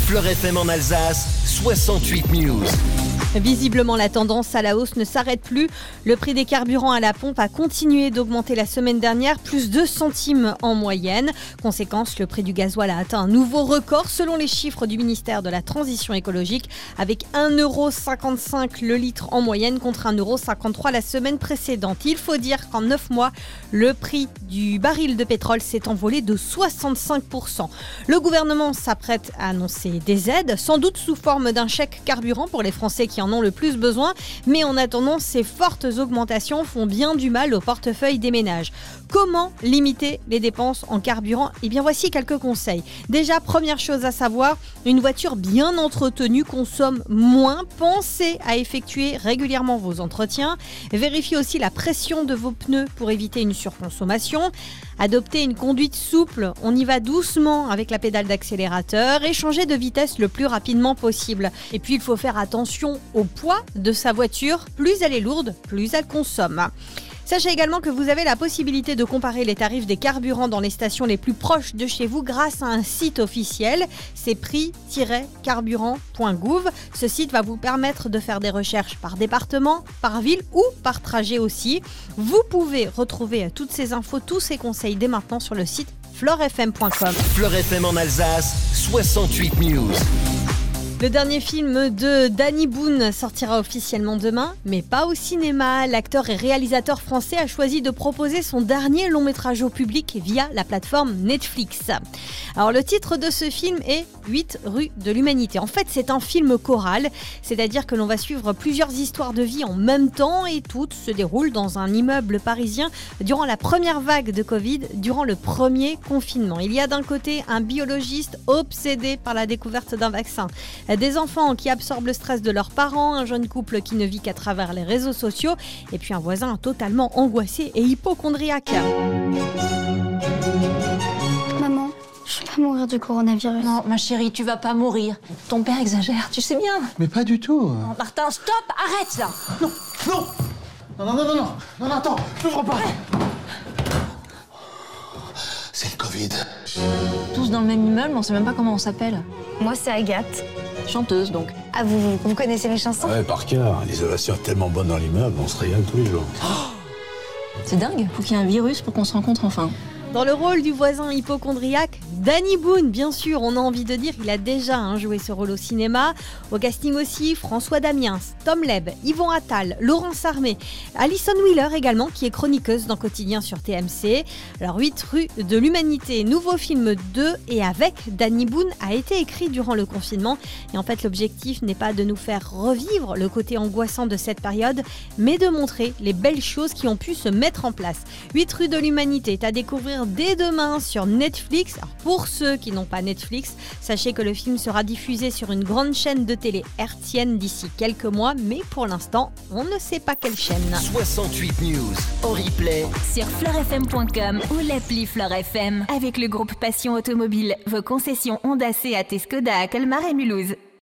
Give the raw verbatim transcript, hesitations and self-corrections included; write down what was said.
Fleur F M en Alsace, soixante-huit News. Visiblement, la tendance à la hausse ne s'arrête plus. Le prix des carburants à la pompe a continué d'augmenter la semaine dernière, plus deux centimes en moyenne. Conséquence, le prix du gasoil a atteint un nouveau record selon les chiffres du ministère de la Transition écologique, avec un euro cinquante-cinq le litre en moyenne contre un euro cinquante-trois la semaine précédente. Il faut dire qu'en neuf mois, le prix du baril de pétrole s'est envolé de soixante-cinq pour cent. Le gouvernement s'apprête à annoncer des aides, sans doute sous forme d'un chèque carburant pour les Français qui en ont le plus besoin, mais en attendant, ces fortes augmentations font bien du mal au portefeuille des ménages. Comment limiter les dépenses en carburant ? Eh bien, voici quelques conseils. Déjà, première chose à savoir, une voiture bien entretenue consomme moins. Pensez à effectuer régulièrement vos entretiens. Vérifiez aussi la pression de vos pneus pour éviter une surconsommation. Adoptez une conduite souple, on y va doucement avec la pédale d'accélérateur et changez de vitesse le plus rapidement possible. Et puis il faut faire attention au poids de sa voiture, plus elle est lourde, plus elle consomme. Sachez également que vous avez la possibilité de comparer les tarifs des carburants dans les stations les plus proches de chez vous grâce à un site officiel, c'est prix tiret carburant point gouv. Ce site va vous permettre de faire des recherches par département, par ville ou par trajet aussi. Vous pouvez retrouver toutes ces infos, tous ces conseils dès maintenant sur le site fleur f m point com. Fleur F M en Alsace, soixante-huit News. Le dernier film de Danny Boone sortira officiellement demain, mais pas au cinéma. L'acteur et réalisateur français a choisi de proposer son dernier long métrage au public via la plateforme Netflix. Alors le titre de ce film est huit rue de l'Humanité. En fait, c'est un film choral, c'est-à-dire que l'on va suivre plusieurs histoires de vie en même temps et toutes se déroulent dans un immeuble parisien durant la première vague de Covid, durant le premier confinement. Il y a d'un côté un biologiste obsédé par la découverte d'un vaccin, des enfants qui absorbent le stress de leurs parents, un jeune couple qui ne vit qu'à travers les réseaux sociaux, et puis un voisin totalement angoissé et hypocondriaque. Maman, je vais pas mourir du coronavirus. Non, ma chérie, tu vas pas mourir. Ton père exagère, tu sais bien. Mais pas du tout. Non, Martin, stop, arrête là. Non, non, non, non, non, non, non, non, non, attends, n'ouvre pas. C'est le Covid. Tous dans le même immeuble, on sait même pas comment on s'appelle. Moi, c'est Agathe. Chanteuse, donc. Ah, vous, vous, vous connaissez mes chansons ? Ouais, par cœur. L'isolation est tellement bonne dans l'immeuble, on se régale tous les jours. C'est dingue, faut qu'il y ait un virus pour qu'on se rencontre enfin. Dans le rôle du voisin hypocondriaque, Danny Boone, bien sûr, on a envie de dire qu'il a déjà hein, joué ce rôle au cinéma. Au casting aussi, François Damiens, Tom Leb, Yvon Attal, Laurence Armé, Alison Wheeler également, qui est chroniqueuse dans Quotidien sur T M C. Alors, huit rue de l'Humanité, nouveau film de et avec Danny Boone, a été écrit durant le confinement. Et en fait, l'objectif n'est pas de nous faire revivre le côté angoissant de cette période, mais de montrer les belles choses qui ont pu se mettre en place. huit rue de l'Humanité est à découvrir dès demain sur Netflix. Alors pour ceux qui n'ont pas Netflix, sachez que le film sera diffusé sur une grande chaîne de télé hertzienne d'ici quelques mois, mais pour l'instant, on ne sait pas quelle chaîne. soixante-huit News en replay sur fleur f m point com ou l'appli Fleur F M. Avec le groupe Passion Automobile, vos concessions Honda, Seat et Skoda à Colmar et Mulhouse.